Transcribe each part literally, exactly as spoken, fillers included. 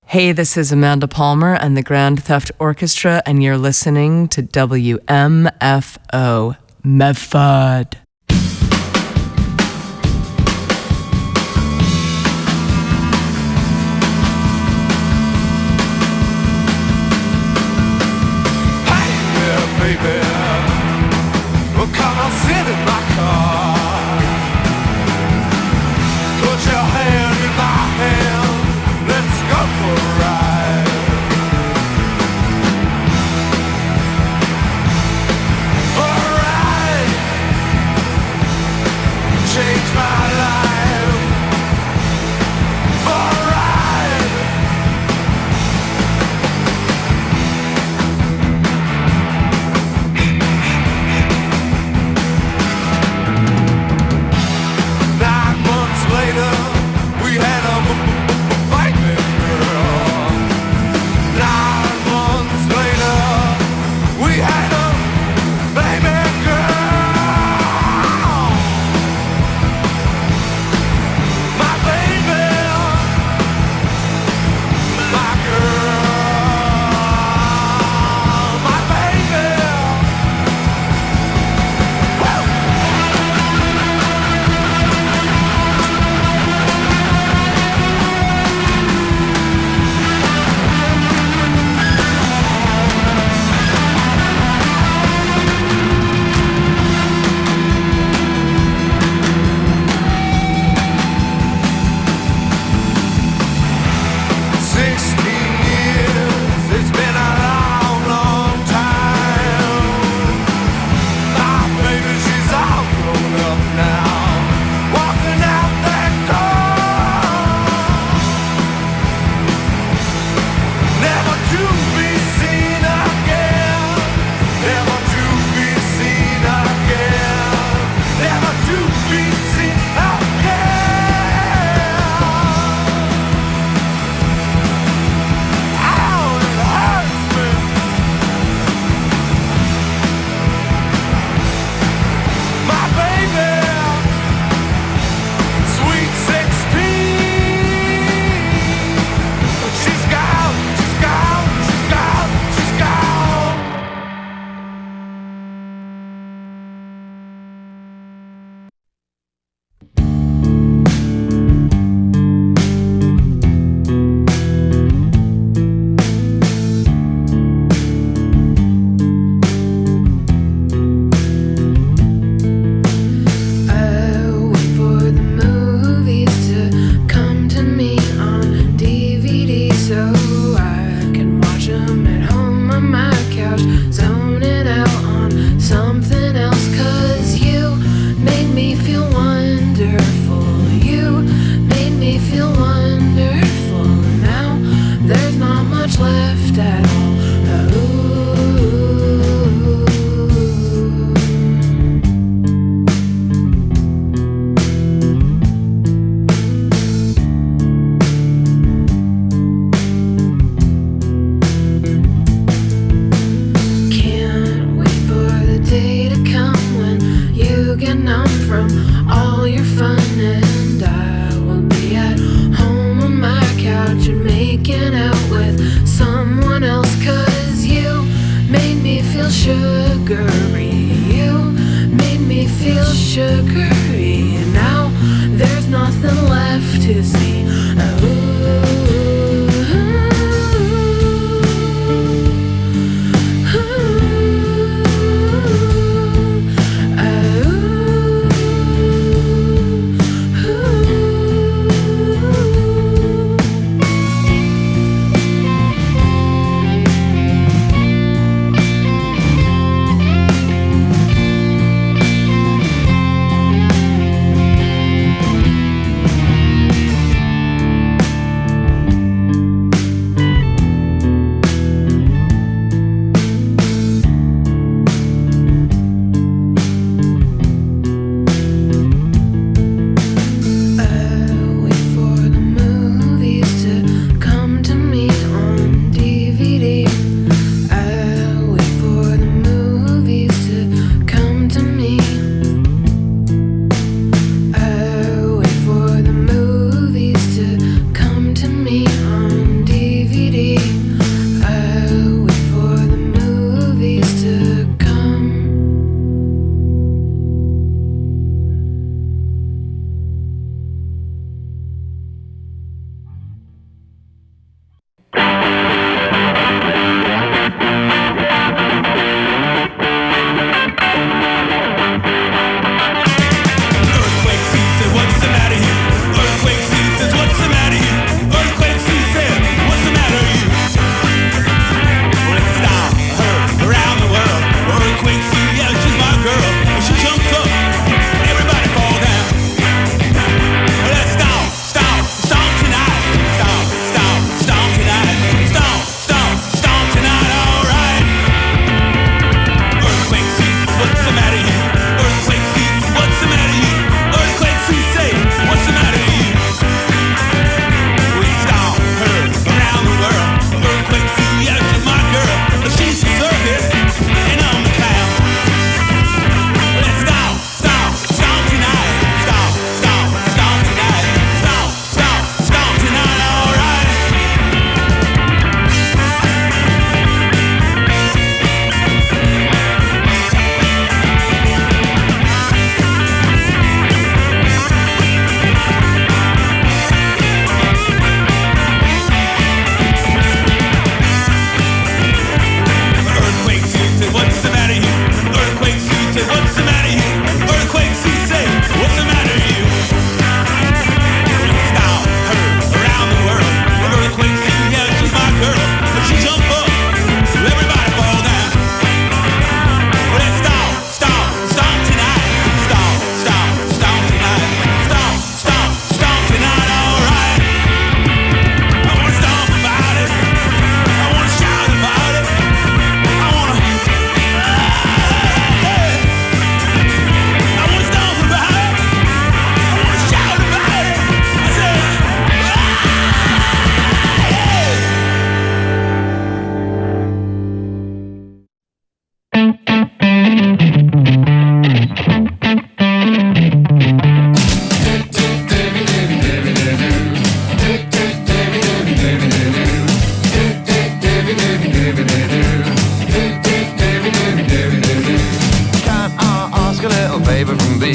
Hey, this is Amanda Palmer and the Grand Theft Orchestra, and you're listening to W M F O, Medford.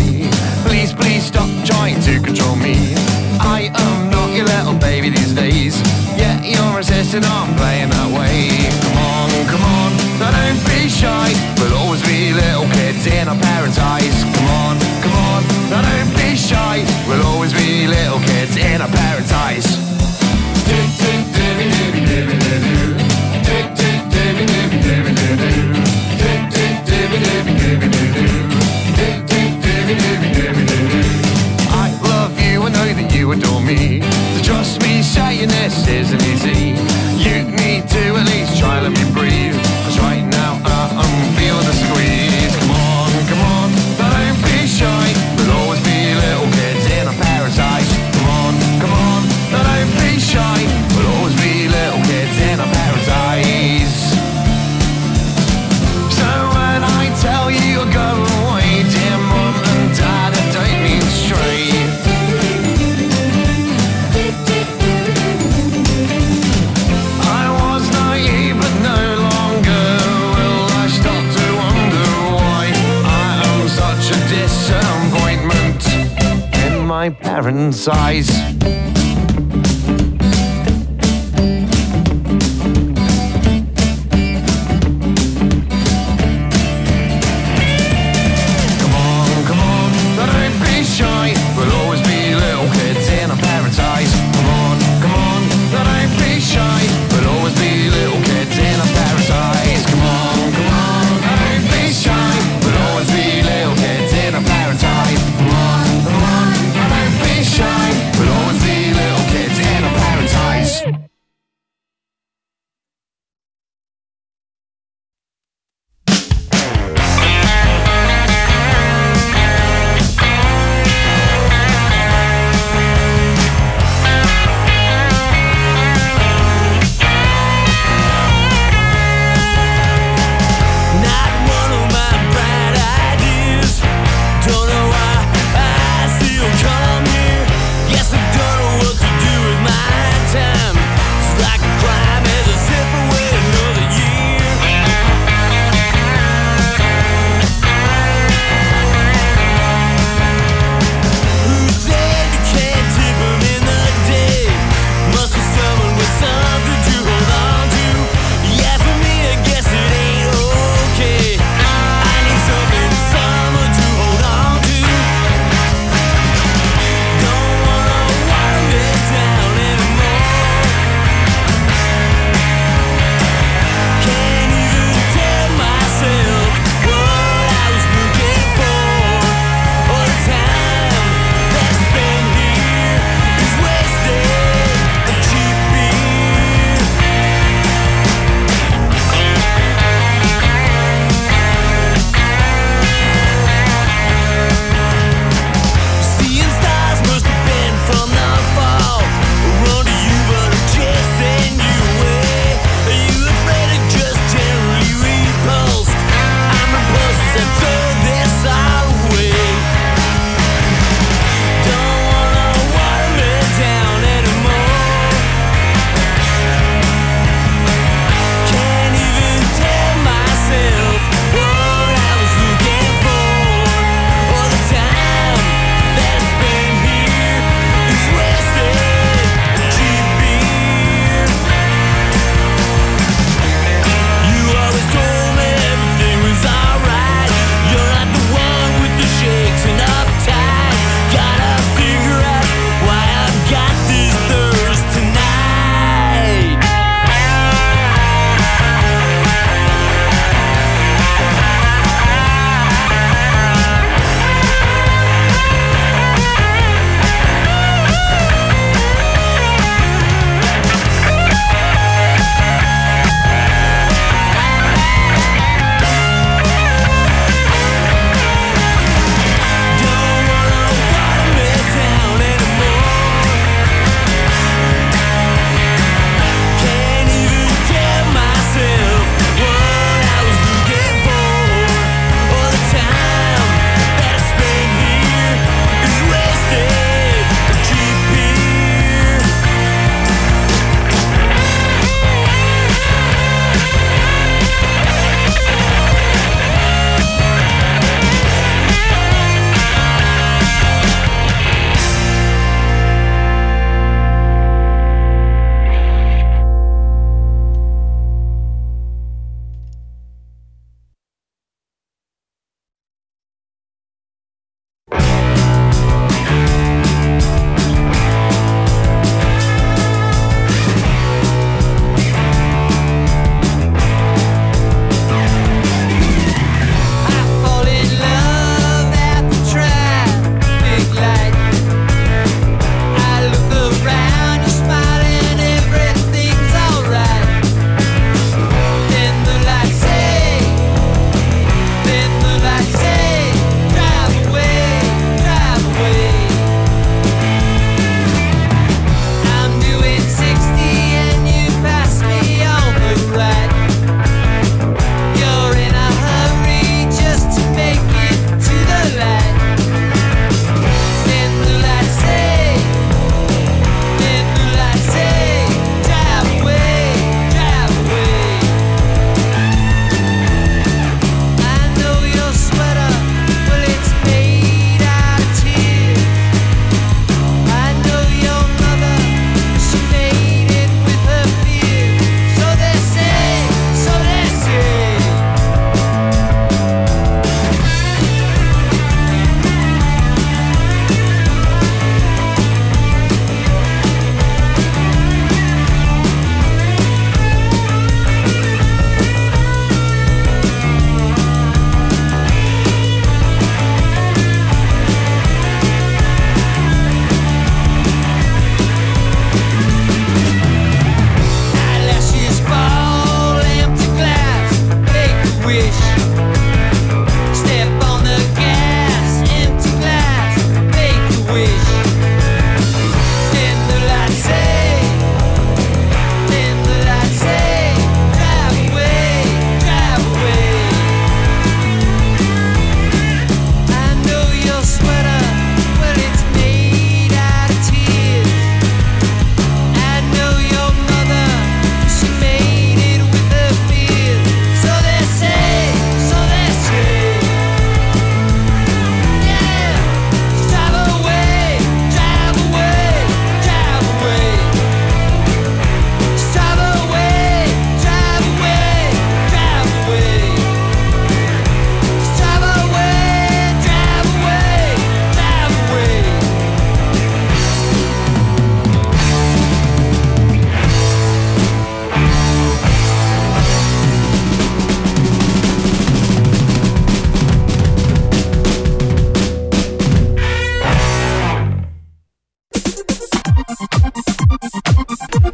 me. Please, please stop trying to control me. I am not your little baby these days. Yeah, you're insisting on playing that way. Come on, come on, now don't be shy. We'll always be little kids in our parents' eyes. Come on, come on, now don't be shy. We'll always be little kids in our parents' eyes. Tick, tick, dibby, dibby, dibby, dibby. Tick, tick, dibby, dibby, dibby, dibby. Tick, tick, dibby, dibby, dibby, dibby. Tick, tick, dibby, dibby, dibby, dibby. I love you, I know that you adore me. So trust me, saying this isn't easy. You need to at least try, let me breathe. Cause right now uh, I'm feeling the squeeze. Come on, come on, don't be shy. We'll always be little kids in our parents' eyes. Come on, come on, don't be shy. We'll always be little kids in our parents' eyes. So when I tell you you're going away, dear mom and dad, I don't mean straight. I was naive but no longer will I stop to wonder why I am such a disappointment in my parents' eyes. Shy, but always be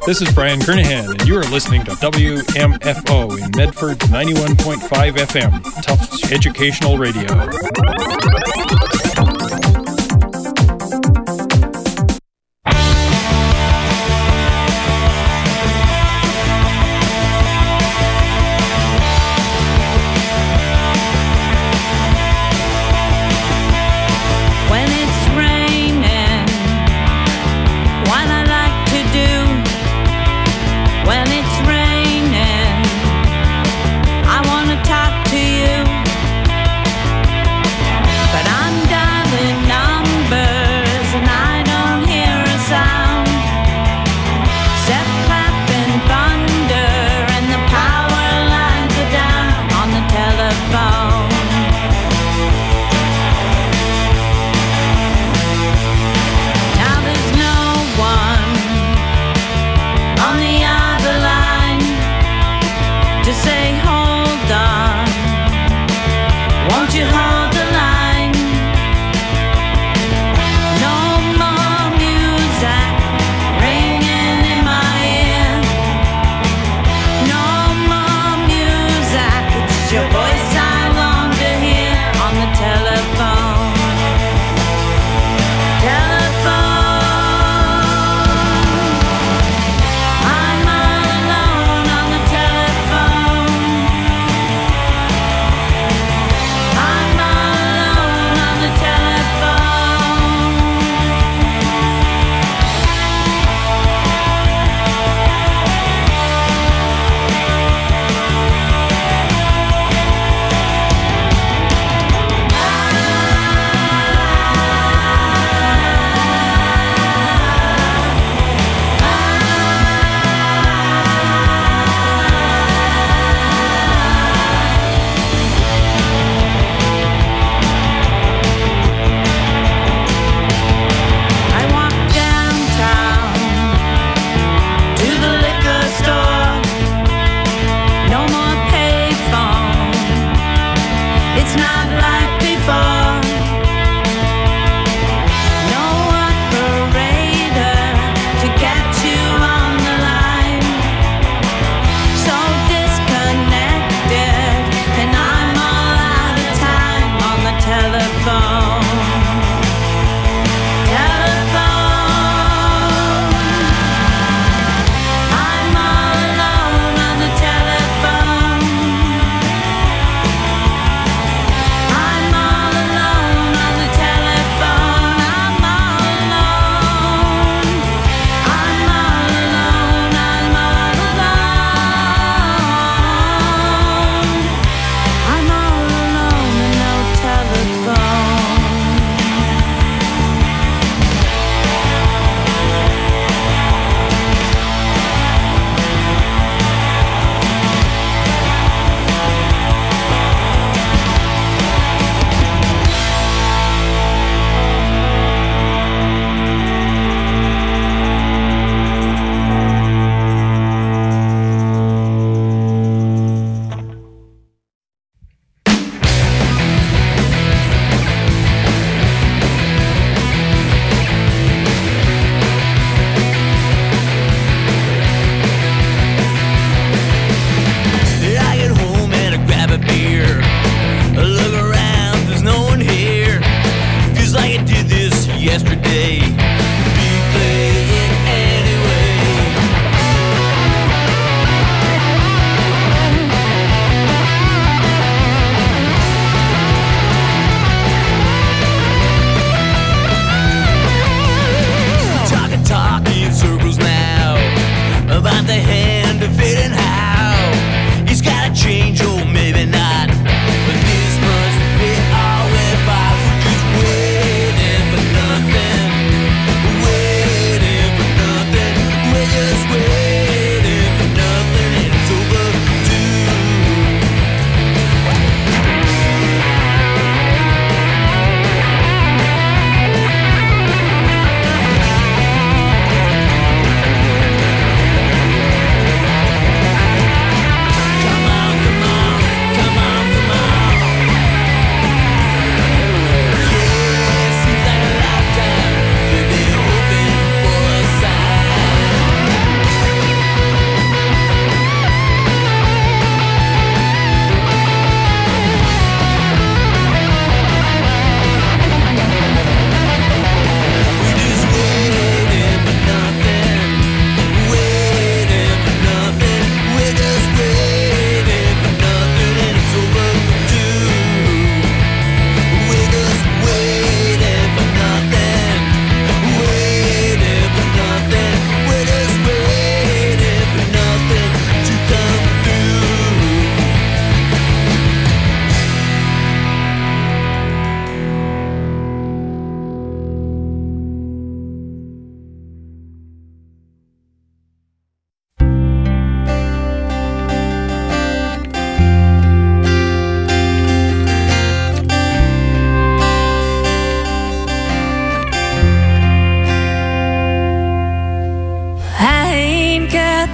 This is Brian Kernahan, and you are listening to W M F O in Medford ninety-one point five F M, Tufts Educational Radio.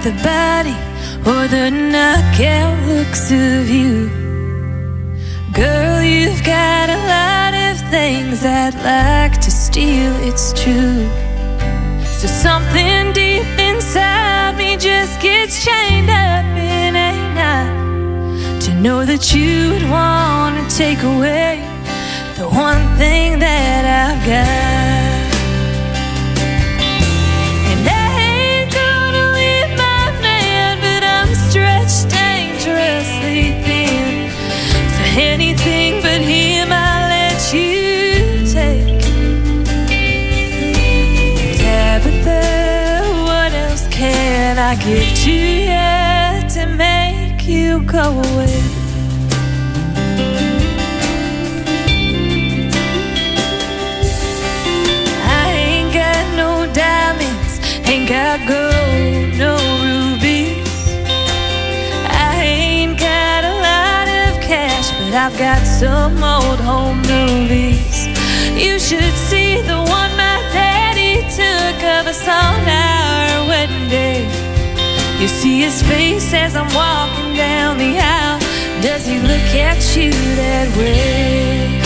the body or the knockout looks of you. Girl, you've got a lot of things I'd like to steal, it's true. So something deep inside me just gets chained up in a knot, to know that you'd want to take away the one thing that I've got. And I ain't gonna leave my man, but I'm stretched dangerously thin, so anything but him I'll let you take. Tabitha, what else can I give to you to make you go away? Ain't got gold, no rubies. I ain't got a lot of cash, but I've got some old home movies. You should see the one my daddy took of us on our wedding day. You see his face as I'm walking down the aisle. Does he look at you that way?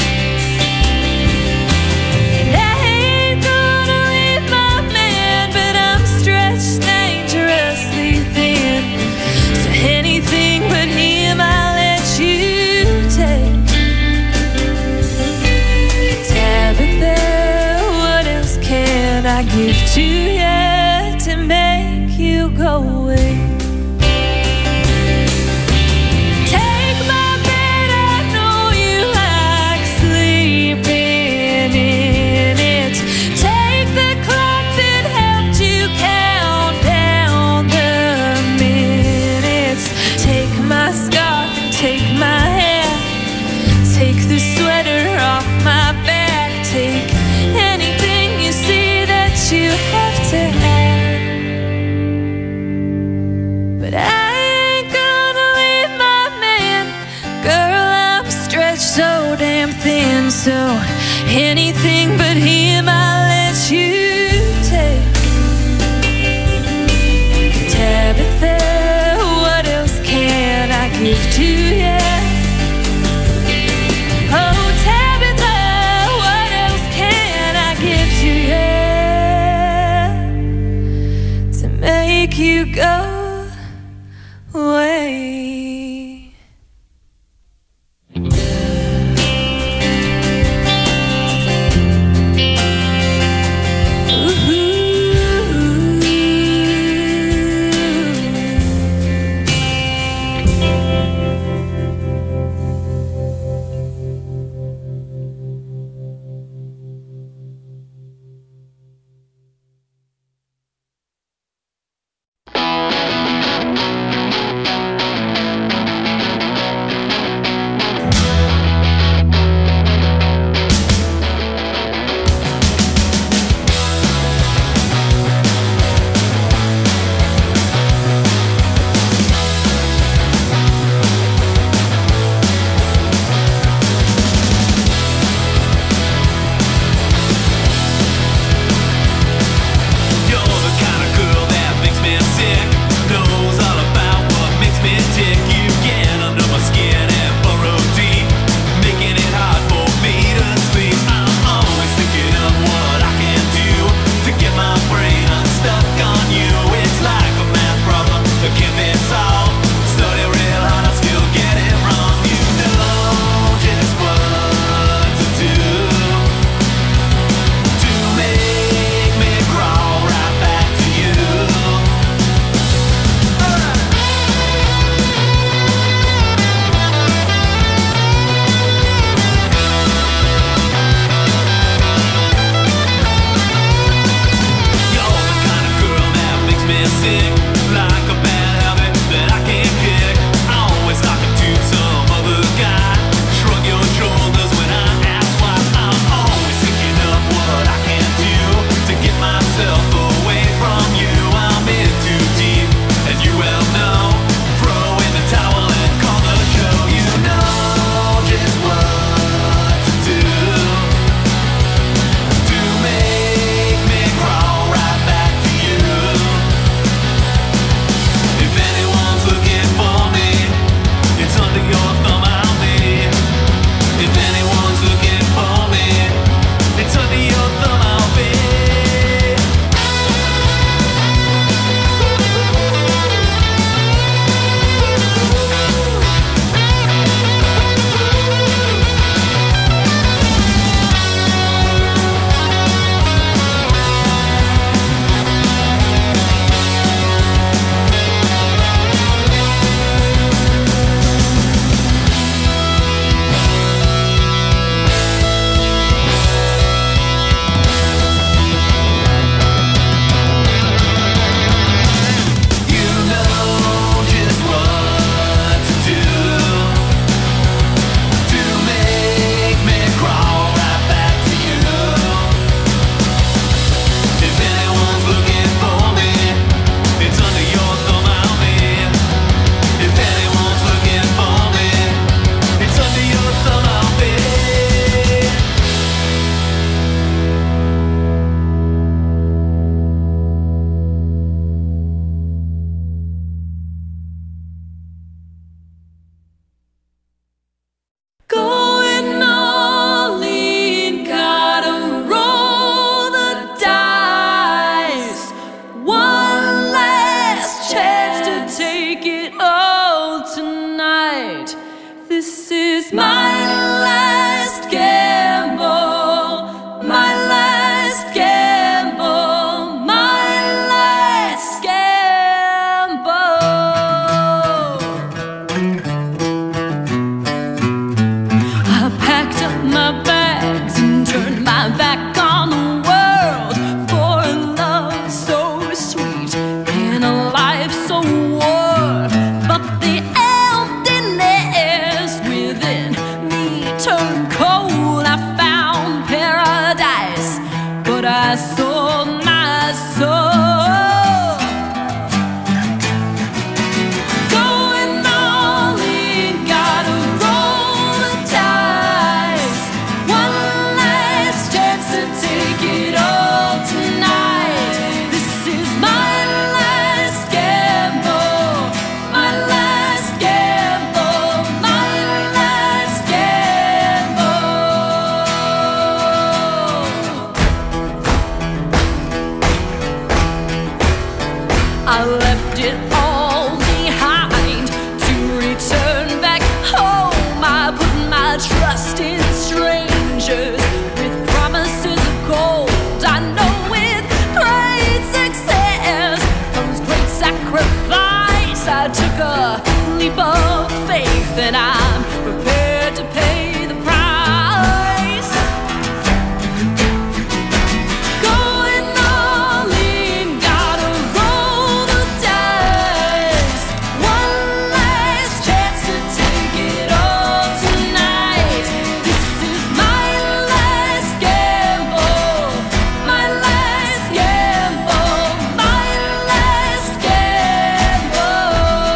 Dangerously thin, so anything but him I'll let you take. Tabitha, what else can I give to you to make you go away? Take my bed, I know you like sleeping in it. Take the clock that helped you count down the minutes. Take my scarf and take my hair. Take the sweater off my back. Take anything you see that you have to have. But I ain't gonna leave my man. Girl, I'm stretched so damn thin, so anything but him I'll let you take. Tabitha, what else can I give to you? Oh, Tabitha, what else can I give to you to make you go away? my soul, my soul. Going all in, gotta roll the dice. One last chance to take it all tonight. This is my last gamble, my last gamble, my last gamble. I left it all behind to return back home. I put my trust in strangers with promises of gold. I know with great success comes great sacrifice. I took a leap of faith and I'm prepared to pay the price. Going all in, gotta roll the dice. One last chance to take it all tonight. This is my last gamble, my last gamble, my last gamble.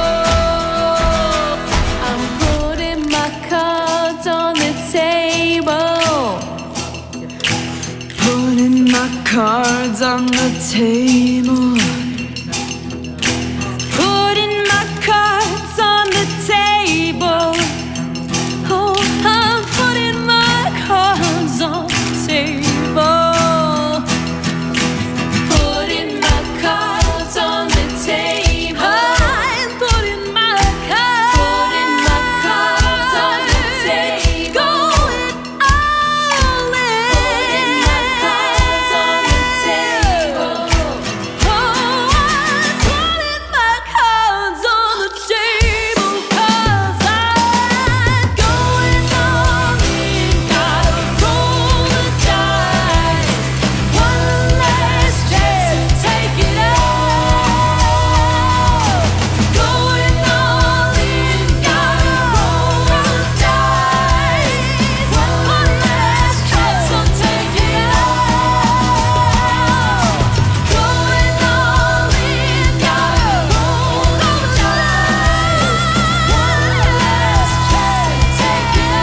I'm putting my cards on the table. Putting my cards on the table. Putting my cards on the table. Oh, I'm putting my cards on the table. Putting my cards on the table. I'm putting my cards, putting my cards on the table. Going all in. Putting my cards on the table. Oh, I'm putting my cards on the table 'cause I'm going all in. Gotta roll the dice. One last chance to take it all. Going all in. Gotta roll the dice. One last chance to take it all. Going all in. Gotta roll the dice. One last chance to take it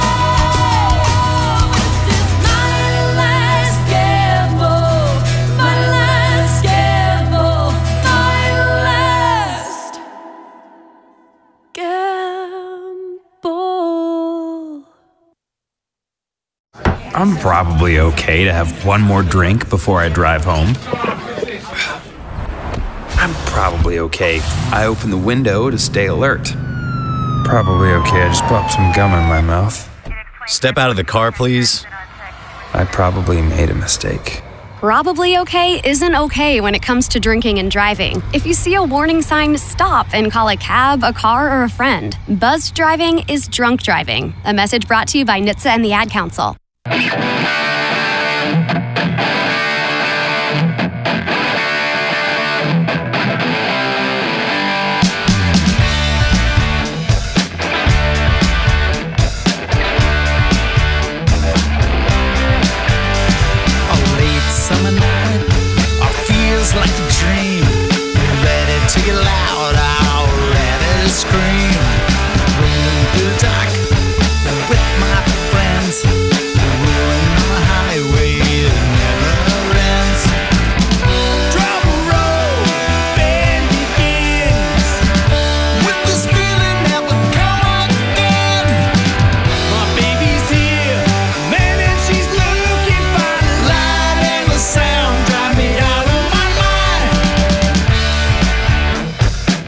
all. This is my last gamble, my last gamble, my last gamble. I'm probably okay to have one more drink before I drive home. I'm probably okay. I open the window to stay alert. Probably okay. I just popped some gum in my mouth. Step out of the car, please. I probably made a mistake. Probably okay isn't okay when it comes to drinking and driving. If you see a warning sign, stop and call a cab, a car, or a friend. Buzzed driving is drunk driving. A message brought to you by N H T S A and the Ad Council. A late summer night, oh, feels like a dream. Ready to get loud, oh, ready to scream. Rolling through the dark with my friends. Rolling on the highway, it never ends. Trouble road, bend begins. With this feeling that will come again. My baby's here, man, and she's looking fine. The light and the sound drive me out of my mind.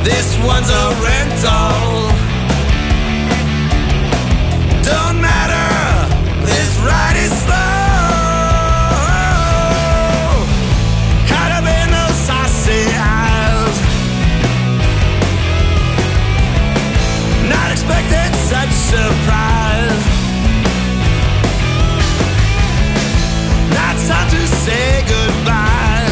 This one's a rental. Don't matter, this ride is slow. Caught up in those saucy eyes. Not expecting such surprise. Now it's time to say goodbye.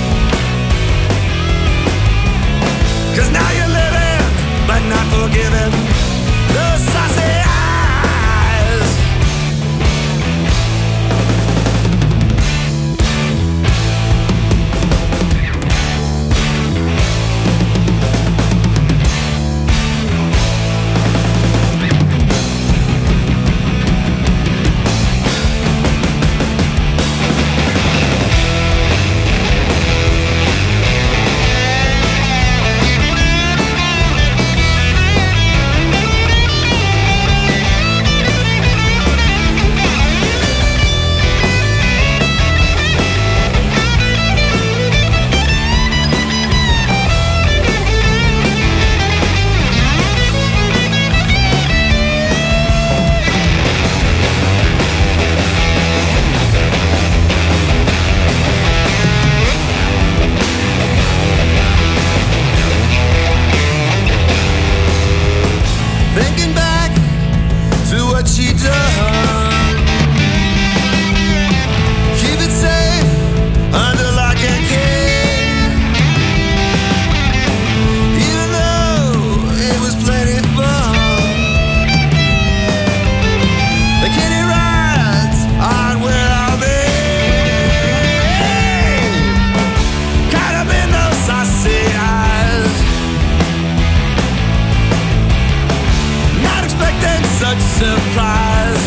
'Cause now you're living, but not forgiven. Those saucy eyes. Thinking back to what she done. Keep it safe under lock and key. Even though it was plenty fun. The kiddie rides on where I'll be. Caught up in those saucy eyes. Not expecting such surprise.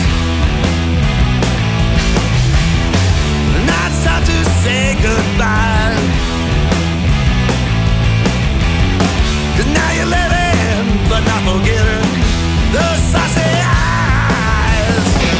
Now it's time to say goodbye. 'Cause now you're living, but not forgetting those saucy eyes.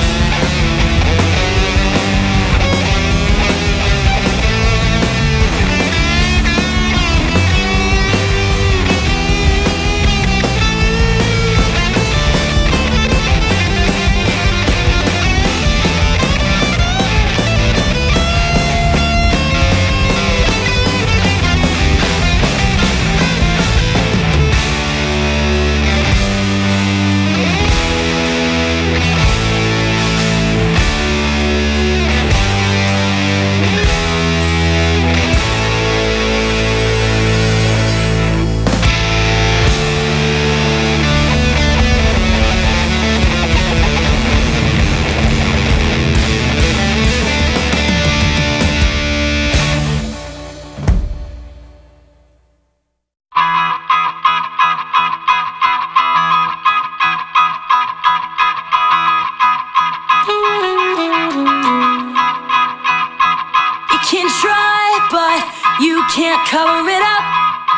You can try, but you can't cover it up.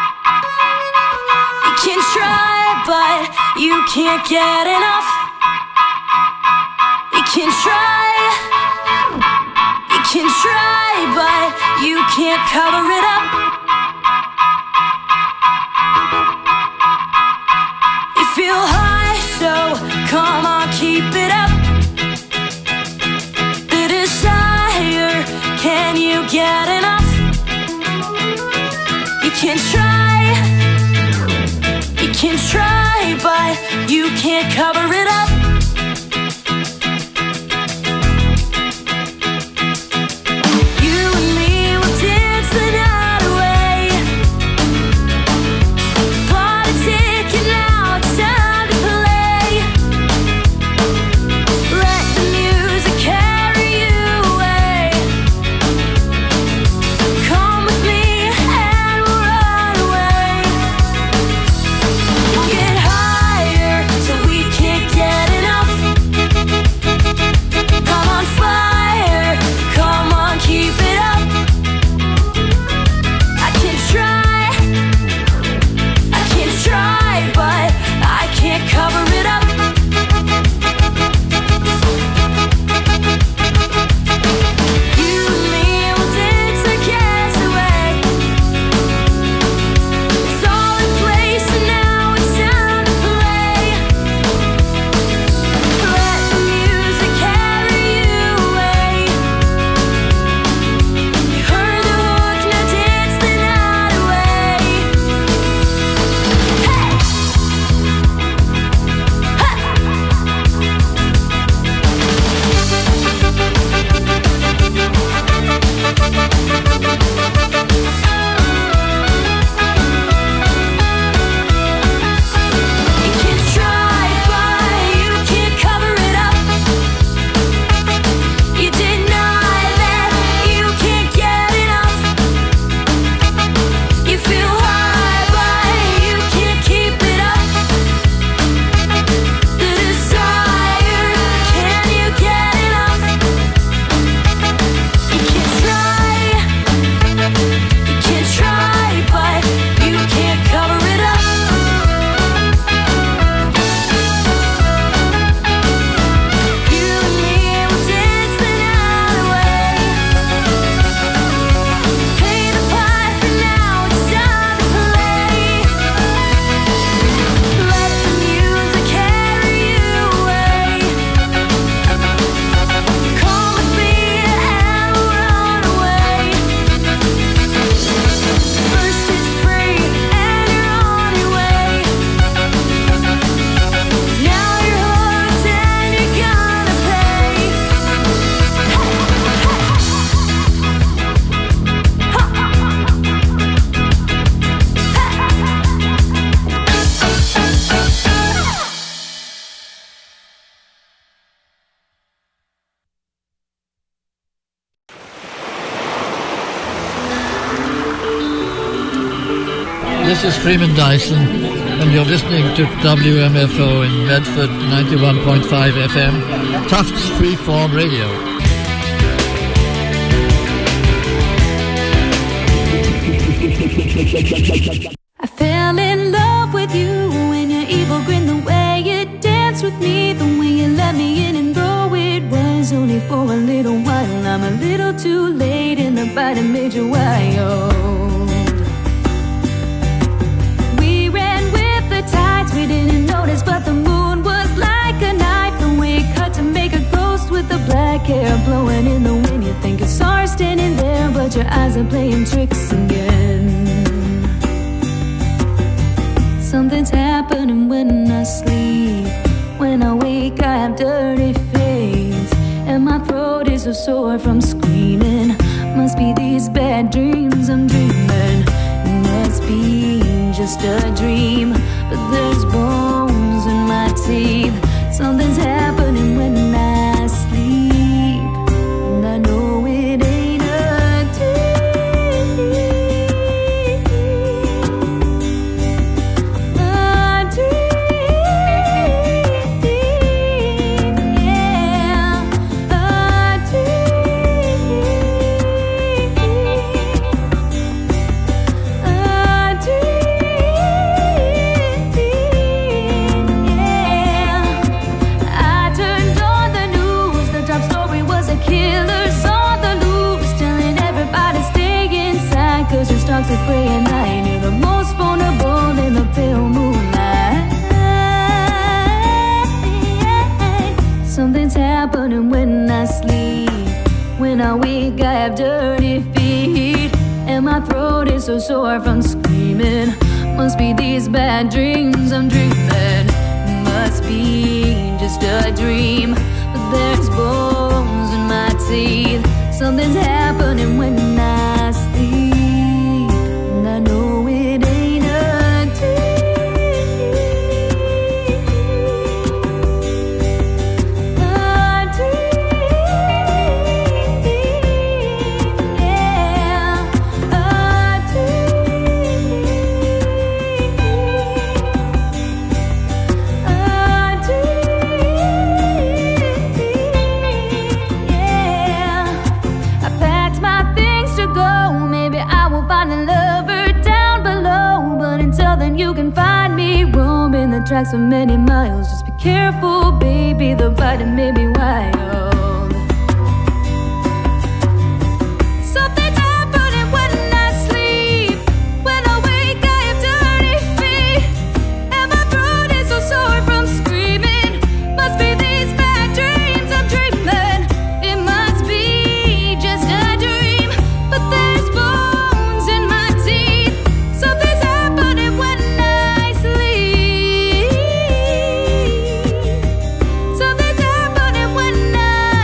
You can try, but you can't get enough. You can try, you can try, but you can't cover it up. You feel high, so come on, keep it up. The desire, can you get enough? You can try, you can try, but you can't cover it up. You and me will dance the night away. Bought a ticket, now it's time to play. Let the music carry you away. Come with me and we'll run away. We'll get higher so we can't is Freeman Dyson, and you're listening to W M F O in Medford, ninety-one point five F M, Tufts Freeform Radio. I fell in love with you when your evil grin, the way you danced with me, the way you let me in, and though it was only for a little while, I'm a little too late in the bite that made you wild. We ran with the tides, we didn't notice, but the moon was like a knife, the way it cut to make a ghost with the black hair blowing in the wind. You think you saw her standing there, but your eyes are playing tricks again. Something's happening when I sleep. When I wake I have dirty face, and my throat is so sore from screaming. Must be these bad dreams I'm dreaming. It must be just a dream, but there's bones in my teeth. Something's happening when I sleep, and I know it ain't a dream. A dream, yeah. A dream, a dream, yeah. I turned on the news, the top story was a killer's on the loose, telling everybody stay inside, cause your stocks are prey at night. You're the most vulnerable in the pale moonlight. Something's happening when I sleep. When I wake I have dirty feet, and my throat is so sore from screaming. Must be these bad dreams I'm dreaming. Must be just a dream, but there's bones in my teeth. Something's happening when I sleep, and I know it ain't a dream. A dream, yeah. A dream, a dream, yeah. I packed my things to go. Maybe I will find a lover down below, but until then you can find me roaming the tracks for many miles. Just be careful, baby, the bite may be wild. Something's happening when I sleep. When I wake I have dirty feet, and my throat is so sore from screaming. Must be these bad dreams I'm dreaming. It must be just a dream, but there's bones in my teeth. Something's happening when I sleep. Something's happening when I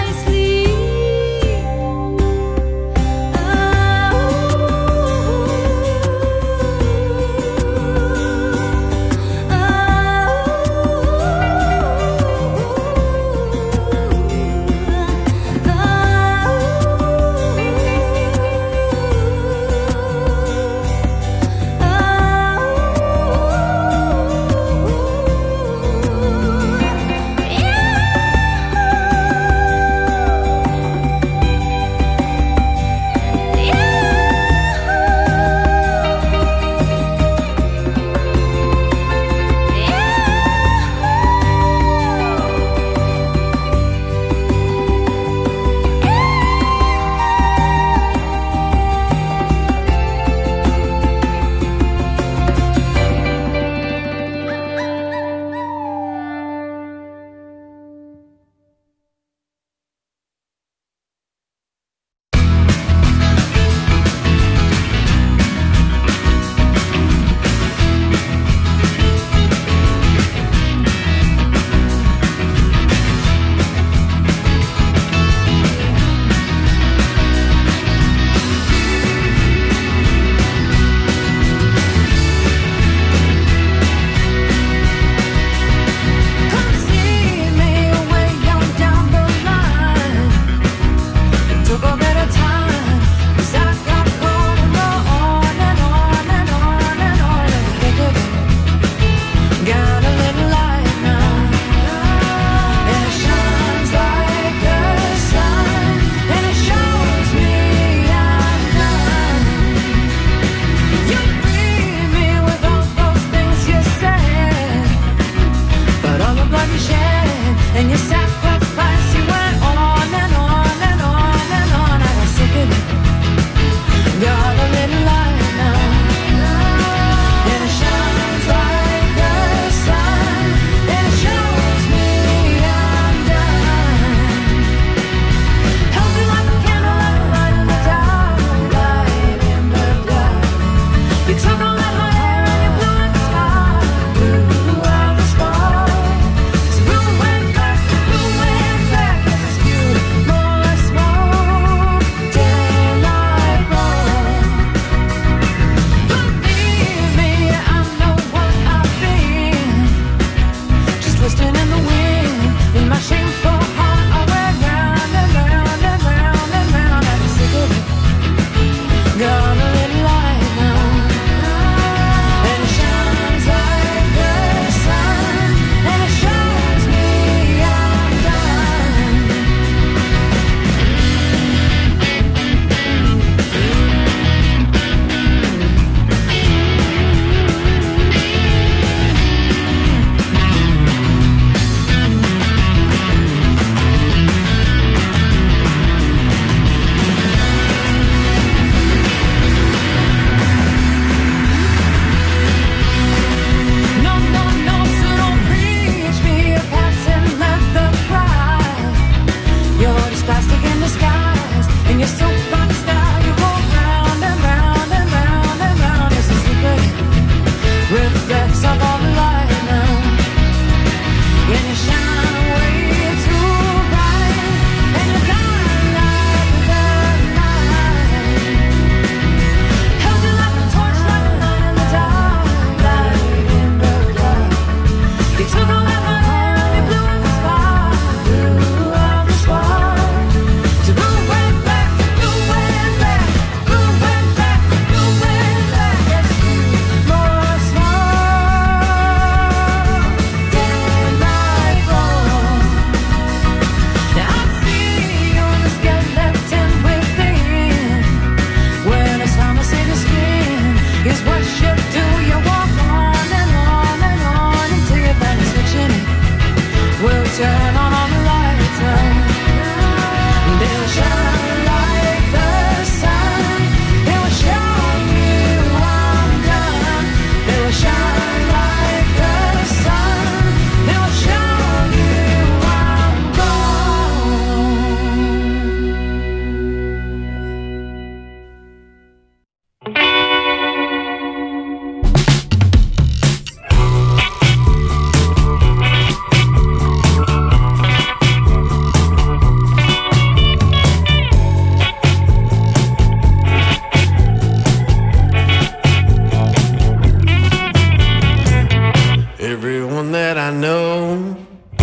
I know.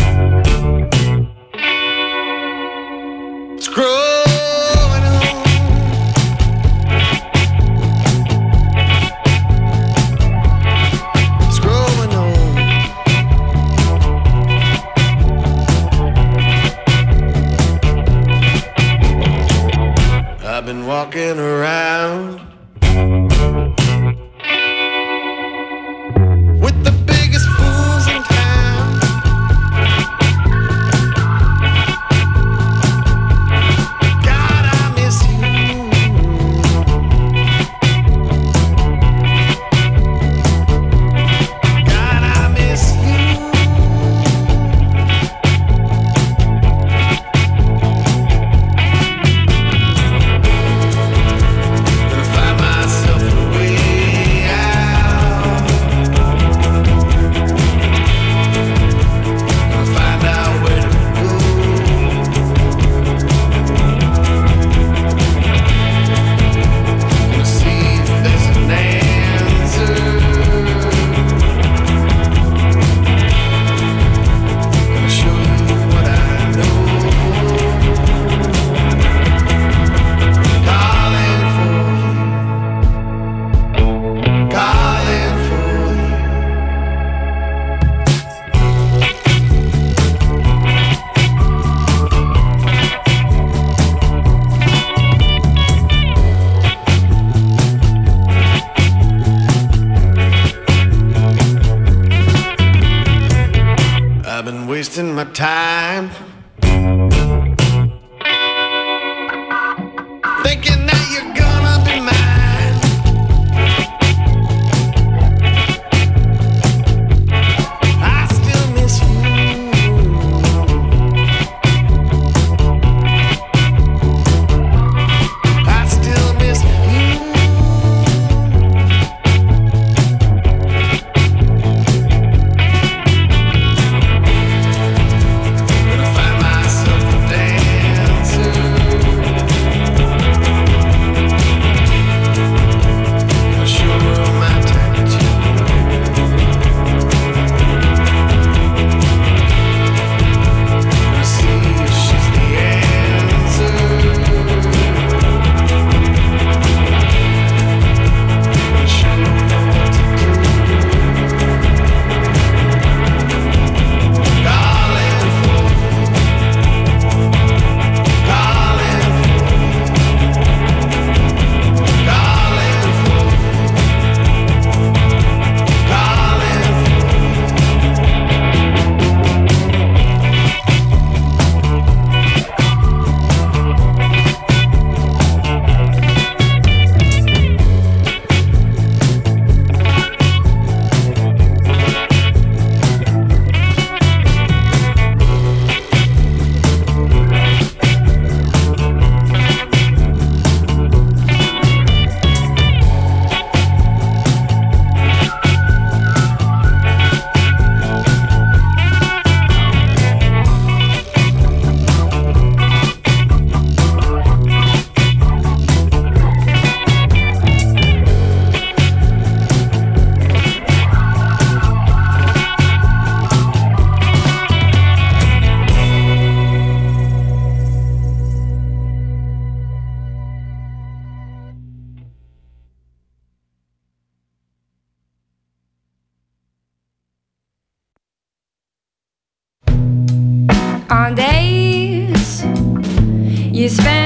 It's growing on. It's growing on. I've been walking around with the biggest fools in town. God, I miss you. God, I miss you. Gonna find myself a way out. Gonna find out where to go. Gonna see if there's an answer. Gonna show you what I know. Calling for you. Calling for you. I've been wasting my time thinking that you're gonna be mine. I still miss you. I still miss you. Gonna find myself a dancer. Gonna show her my tattoo. Gonna see if she's the answer. Gonna show her what to do. Calling for you. Calling for you. Calling for you. Calling for you. On days you spend